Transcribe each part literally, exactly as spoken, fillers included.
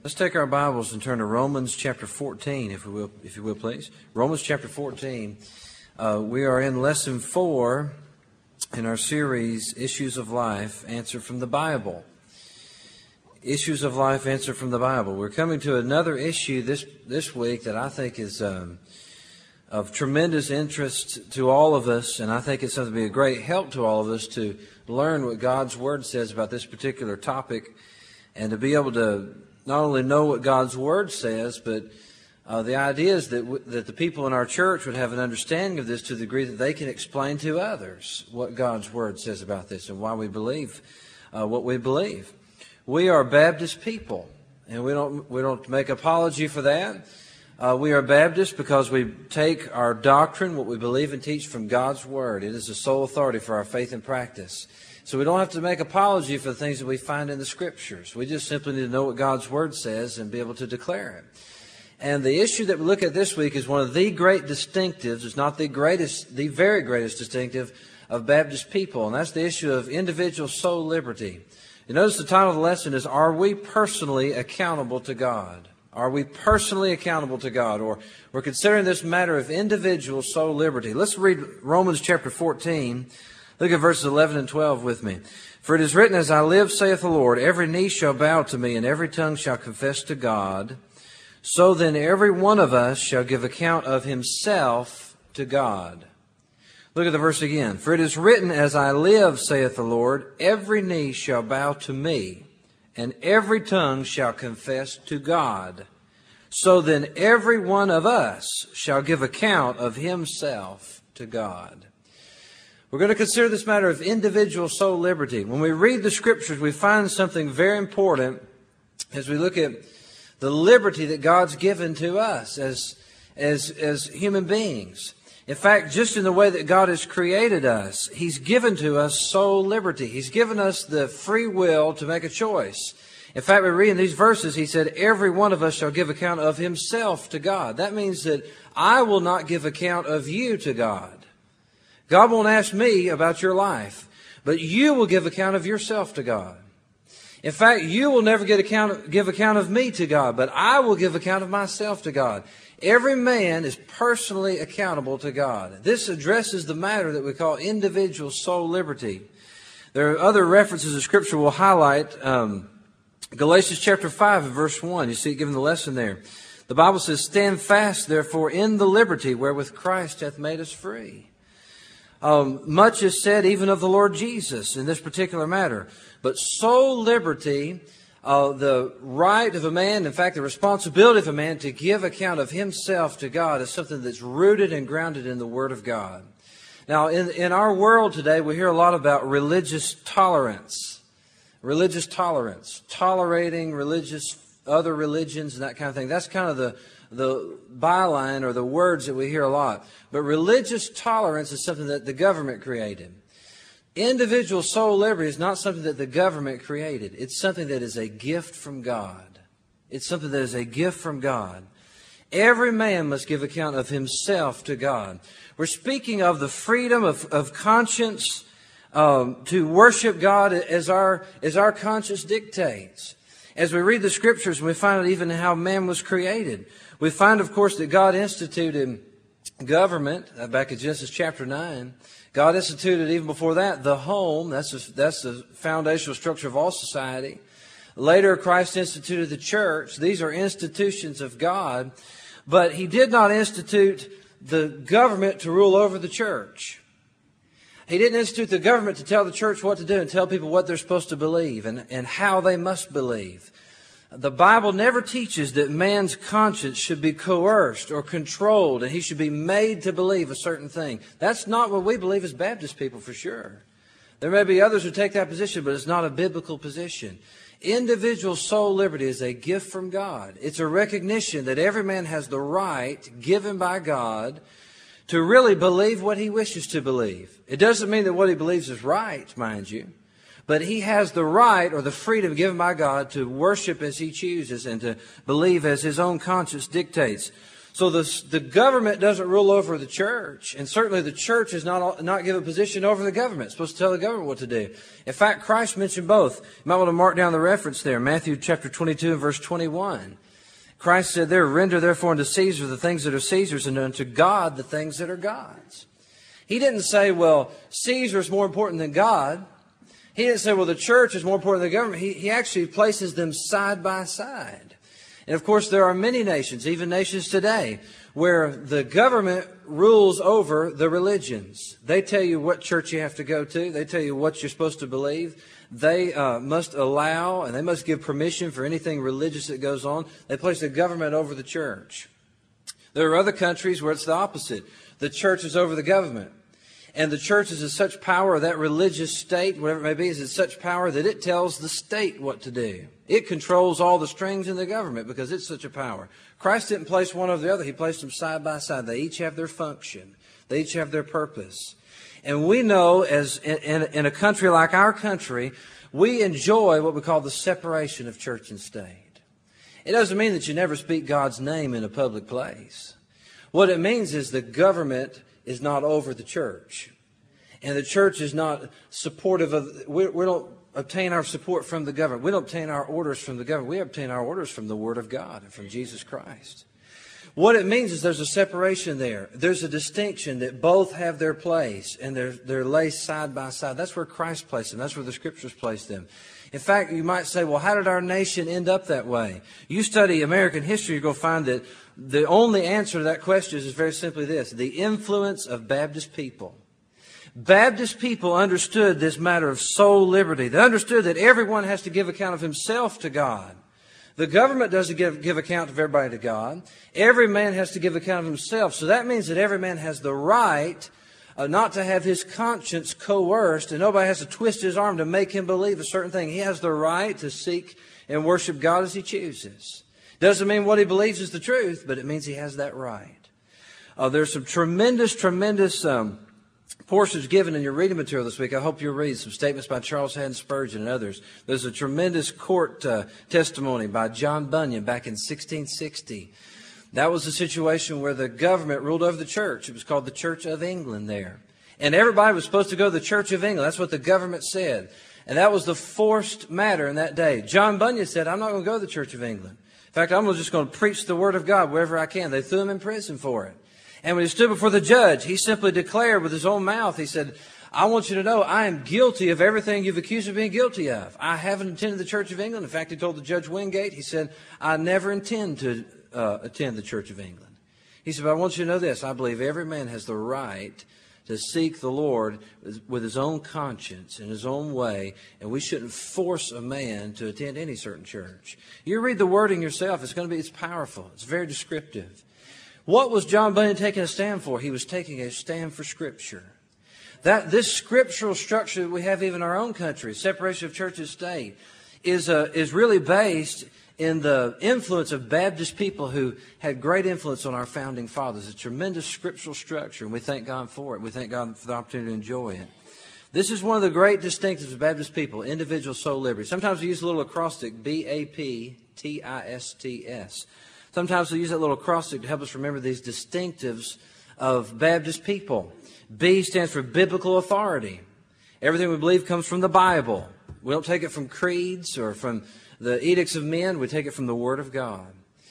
Let's take our Bibles and turn to Romans chapter fourteen, if we will, if you will, please. Romans chapter fourteen. Uh, we are in lesson four in our series, Issues of Life, Answered from the Bible. Issues of Life, Answered from the Bible. We're coming to another issue this this week that I think is um, of tremendous interest to all of us, and I think it's going to be a great help to all of us to learn what God's Word says about this particular topic, and to be able to not only know what God's Word says, but uh, the idea is that, w- that the people in our church would have an understanding of this to the degree that they can explain to others what God's Word says about this and why we believe uh, what we believe. We are Baptist people, and we don't we don't make apology for that. Uh, we are Baptist because we take our doctrine, what we believe and teach, from God's Word. It is the sole authority for our faith and practice. So we don't have to make apology for the things that we find in the Scriptures. We just simply need to know what God's Word says and be able to declare it. And the issue that we look at this week is one of the great distinctives, it's not the greatest, the very greatest distinctive of Baptist people, and that's the issue of individual soul liberty. You notice the title of the lesson is, Are We Personally Accountable to God? Are we personally accountable to God? Or we're considering this matter of individual soul liberty. Let's read Romans chapter fourteen. Look at verses eleven and twelve with me. For it is written, As I live, saith the Lord, every knee shall bow to me, and every tongue shall confess to God. So then every one of us shall give account of himself to God. Look at the verse again. For it is written, As I live, saith the Lord, every knee shall bow to me, and every tongue shall confess to God. So then every one of us shall give account of himself to God. We're going to consider this matter of individual soul liberty. When we read the Scriptures, we find something very important as we look at the liberty that God's given to us as, as, as human beings. In fact, just in the way that God has created us, He's given to us soul liberty. He's given us the free will to make a choice. In fact, we read in these verses, He said, every one of us shall give account of himself to God. That means that I will not give account of you to God. God won't ask me about your life, but you will give account of yourself to God. In fact, you will never get account, give account of me to God, but I will give account of myself to God. Every man is personally accountable to God. This addresses the matter that we call individual soul liberty. There are other references of Scripture we'll highlight. Um, Galatians chapter five and verse one, you see it given the lesson there. The Bible says, Stand fast, therefore, in the liberty wherewith Christ hath made us free. Um, much is said even of the Lord Jesus in this particular matter. But soul liberty, uh, the right of a man, in fact, the responsibility of a man to give account of himself to God is something that's rooted and grounded in the Word of God. Now, in, in our world today, we hear a lot about religious tolerance. Religious tolerance. Tolerating religious, other religions and that kind of thing. That's kind of the the byline or the words that we hear a lot. But religious tolerance is something that the government created. Individual soul liberty is not something that the government created. It's something that is a gift from God. It's something that is a gift from God. Every man must give account of himself to God. We're speaking of the freedom of, of conscience um, to worship God as our, as our conscience dictates. As we read the Scriptures, we find out even how man was created. We find, of course, that God instituted government, uh, back in Genesis chapter nine. God instituted, even before that, the home. That's the, that's the foundational structure of all society. Later, Christ instituted the church. These are institutions of God. But He did not institute the government to rule over the church. He didn't institute the government to tell the church what to do and tell people what they're supposed to believe and, and how they must believe. The Bible never teaches that man's conscience should be coerced or controlled and he should be made to believe a certain thing. That's not what we believe as Baptist people, for sure. There may be others who take that position, but it's not a biblical position. Individual soul liberty is a gift from God. It's a recognition that every man has the right given by God to really believe what he wishes to believe. It doesn't mean that what he believes is right, mind you. But he has the right or the freedom given by God to worship as he chooses and to believe as his own conscience dictates. So the, the government doesn't rule over the church, and certainly the church is not, not given a position over the government. It's supposed to tell the government what to do. In fact, Christ mentioned both. You might want to mark down the reference there, Matthew chapter twenty-two and verse twenty-one. Christ said there, "Render therefore unto Caesar the things that are Caesar's, and unto God the things that are God's." He didn't say, well, Caesar is more important than God. He didn't say, well, the church is more important than the government. He, he actually places them side by side. And of course, there are many nations, even nations today, where the government rules over the religions. They tell you what church you have to go to. They tell you what you're supposed to believe. They uh, must allow and they must give permission for anything religious that goes on. They place the government over the church. There are other countries where it's the opposite. The church is over the government. And the church is in such power, that religious state, whatever it may be, is in such power that it tells the state what to do. It controls all the strings in the government because it's such a power. Christ didn't place one over the other. He placed them side by side. They each have their function. They each have their purpose. And we know, as in, in, in a country like our country, we enjoy what we call the separation of church and state. It doesn't mean that you never speak God's name in a public place. What it means is the government is not over the church. And the church is not supportive of, we, we don't obtain our support from the government. We don't obtain our orders from the government. We obtain our orders from the Word of God and from Jesus Christ. What it means is there's a separation there. There's a distinction that both have their place and they're, they're laid side by side. That's where Christ placed them. That's where the Scriptures placed them. In fact, you might say, well, how did our nation end up that way? You study American history, you're going to find that the only answer to that question is very simply this: the influence of Baptist people. Baptist people understood this matter of soul liberty. They understood that everyone has to give account of himself to God. The government doesn't give, give account of everybody to God. Every man has to give account of himself. So that means that every man has the right uh, not to have his conscience coerced, and nobody has to twist his arm to make him believe a certain thing. He has the right to seek and worship God as he chooses. Doesn't mean what he believes is the truth, but it means he has that right. Uh, there's some tremendous, tremendous um, portions given in your reading material this week. I hope you'll read some statements by Charles Haddon Spurgeon and others. There's a tremendous court uh, testimony by John Bunyan back in sixteen sixty. That was a situation where the government ruled over the church. It was called the Church of England there. And everybody was supposed to go to the Church of England. That's what the government said. And that was the forced matter in that day. John Bunyan said, I'm not going to go to the Church of England. In fact, I'm just going to preach the Word of God wherever I can. They threw him in prison for it. And when he stood before the judge, he simply declared with his own mouth, he said, I want you to know I am guilty of everything you've accused of being guilty of. I haven't attended the Church of England. In fact, he told the Judge Wingate, he said, I never intend to uh, attend the Church of England. He said, but I want you to know this. I believe every man has the right to seek the Lord with his own conscience in his own way, and we shouldn't force a man to attend any certain church. You read the wording yourself. It's going to be, it's powerful. It's very descriptive. What was John Bunyan taking a stand for? He was taking a stand for Scripture. That this scriptural structure that we have even in our own country, separation of church and state, is uh, is really based in the influence of Baptist people who had great influence on our founding fathers. It's a tremendous scriptural structure, and we thank God for it. We thank God for the opportunity to enjoy it. This is one of the great distinctives of Baptist people, individual soul liberty. Sometimes we use a little acrostic, B A P T I S T S. Sometimes we use that little acrostic to help us remember these distinctives of Baptist people. B stands for biblical authority. Everything we believe comes from the Bible. We don't take it from creeds or from the edicts of men. We take it from the Word of God.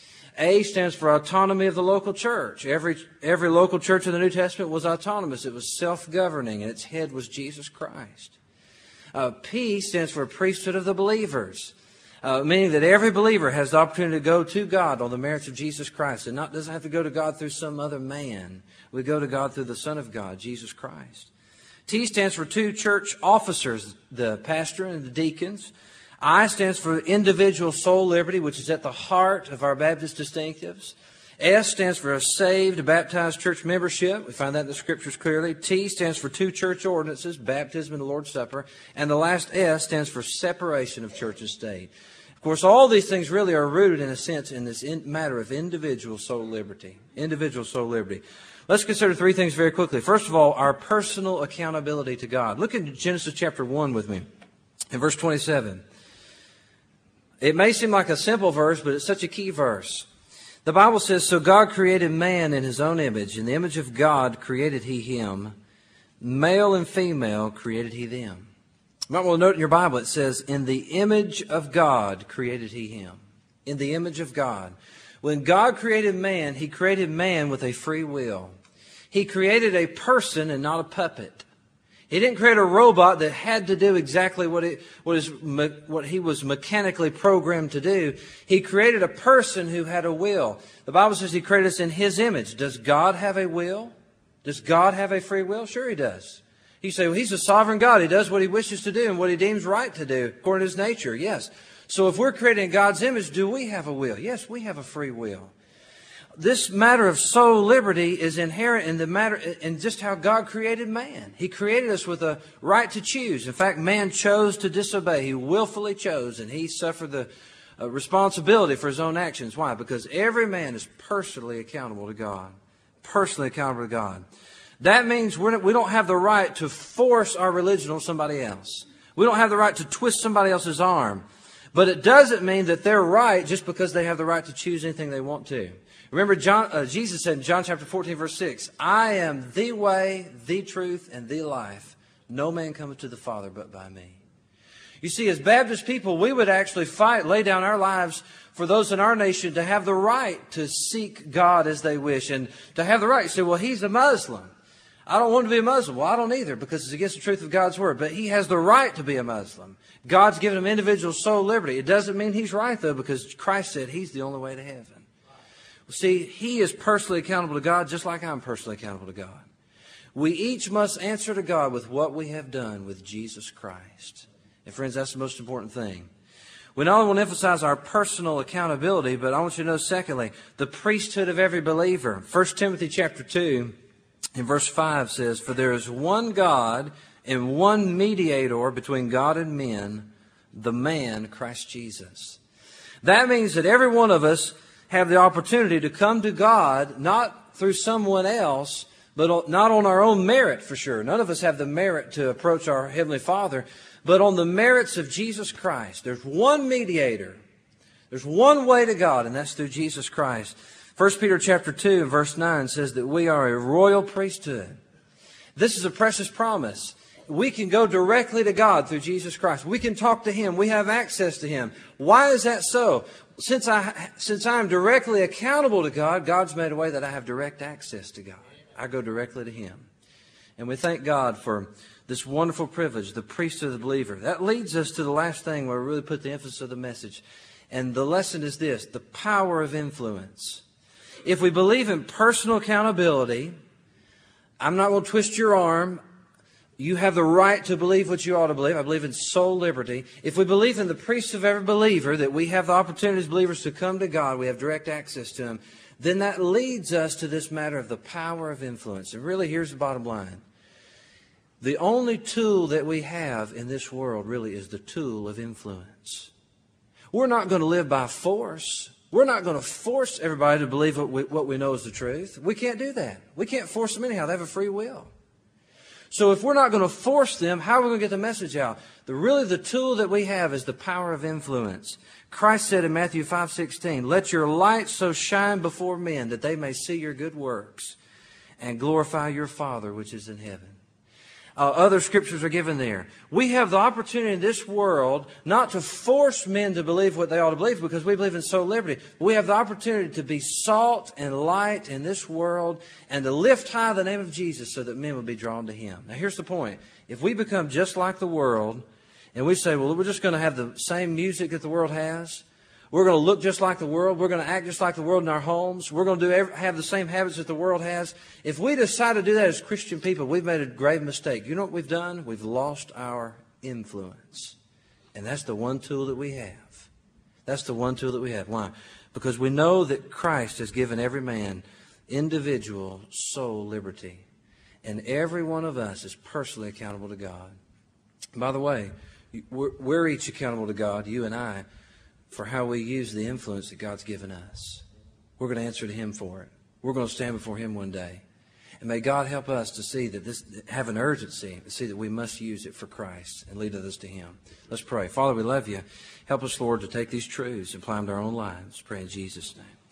A stands for autonomy of the local church. Every, every local church in the New Testament was autonomous. It was self-governing, and its head was Jesus Christ. Uh, P stands for priesthood of the believers. Uh, meaning that every believer has the opportunity to go to God on the merits of Jesus Christ, and not doesn't have to go to God through some other man. We go to God through the Son of God, Jesus Christ. T stands for two church officers, the pastor and the deacons. I stands for individual soul liberty, which is at the heart of our Baptist distinctives. S stands for a saved, baptized church membership. We find that in the Scriptures clearly. T stands for two church ordinances, baptism and the Lord's Supper. And the last S stands for separation of church and state. Of course, all these things really are rooted, in a sense, in this in matter of individual soul liberty. Individual soul liberty. Let's consider three things very quickly. First of all, our personal accountability to God. Look at Genesis chapter one with me. In verse twenty-seven. It may seem like a simple verse, but it's such a key verse. The Bible says, so God created man in his own image. In the image of God created he him. Male and female created he them. You might want to note in your Bible, it says, in the image of God created he him. In the image of God. When God created man, he created man with a free will. He created a person and not a puppet. He didn't create a robot that had to do exactly what it, what, is, what he was mechanically programmed to do. He created a person who had a will. The Bible says he created us in his image. Does God have a will? Does God have a free will? Sure he does. You say, well, he's a sovereign God. He does what he wishes to do and what he deems right to do according to his nature. Yes. So if we're created in God's image, do we have a will? Yes, we have a free will. This matter of soul liberty is inherent in the matter in just how God created man. He created us with a right to choose. In fact, man chose to disobey. He willfully chose, and he suffered the uh, responsibility for his own actions. Why? Because every man is personally accountable to God. Personally accountable to God. That means we're not, we don't have the right to force our religion on somebody else. We don't have the right to twist somebody else's arm. But it doesn't mean that they're right just because they have the right to choose anything they want to. Remember, John, uh, Jesus said in John chapter fourteen, verse six, I am the way, the truth, and the life. No man cometh to the Father but by me. You see, as Baptist people, we would actually fight, lay down our lives for those in our nation to have the right to seek God as they wish and to have the right. You say, well, he's a Muslim. I don't want to be a Muslim. Well, I don't either because it's against the truth of God's Word. But he has the right to be a Muslim. God's given him individual soul liberty. It doesn't mean he's right, though, because Christ said he's the only way to heaven. See, he is personally accountable to God just like I'm personally accountable to God. We each must answer to God with what we have done with Jesus Christ. And friends, that's the most important thing. We not only want to emphasize our personal accountability, but I want you to know, secondly, the priesthood of every believer. First Timothy chapter two, in verse five says, for there is one God and one mediator between God and men, the man Christ Jesus. That means that every one of us have the opportunity to come to God, not through someone else, but not on our own merit for sure. None of us have the merit to approach our Heavenly Father, but on the merits of Jesus Christ. There's one mediator. There's one way to God, and that's through Jesus Christ. First Peter chapter two and verse nine says that we are a royal priesthood. This is a precious promise. We can go directly to God through Jesus Christ. We can talk to Him. We have access to Him. Why is that so? Since I, since I am directly accountable to God, God's made a way that I have direct access to God. I go directly to Him. And we thank God for this wonderful privilege, the priesthood of the believer. That leads us to the last thing where we really put the emphasis of the message. And the lesson is this, the power of influence. If we believe in personal accountability, I'm not going to twist your arm. You have the right to believe what you ought to believe. I believe in soul liberty. If we believe in the priesthood of every believer, that we have the opportunity as believers to come to God, we have direct access to Him, then that leads us to this matter of the power of influence. And really, here's the bottom line. The only tool that we have in this world really is the tool of influence. We're not going to live by force. We're not going to force everybody to believe what we, what we know is the truth. We can't do that. We can't force them anyhow. They have a free will. So if we're not going to force them, how are we going to get the message out? The, really the tool that we have is the power of influence. Christ said in Matthew five sixteen, let your light so shine before men that they may see your good works and glorify your Father which is in heaven. Uh, other scriptures are given there. We have the opportunity in this world not to force men to believe what they ought to believe because we believe in soul liberty. We have the opportunity to be salt and light in this world and to lift high the name of Jesus so that men will be drawn to Him. Now here's the point. If we become just like the world and we say, well, we're just going to have the same music that the world has, we're going to look just like the world. We're going to act just like the world in our homes. We're going to do every, have the same habits that the world has. If we decide to do that as Christian people, we've made a grave mistake. You know what we've done? We've lost our influence. And that's the one tool that we have. That's the one tool that we have. Why? Because we know that Christ has given every man individual soul liberty. And every one of us is personally accountable to God. By the way, we're, we're each accountable to God, you and I, for how we use the influence that God's given us. We're going to answer to Him for it. We're going to stand before Him one day. And may God help us to see that this, have an urgency, to see that we must use it for Christ and lead others to Him. Let's pray. Father, we love You. Help us, Lord, to take these truths and apply them to our own lives. Pray in Jesus' name.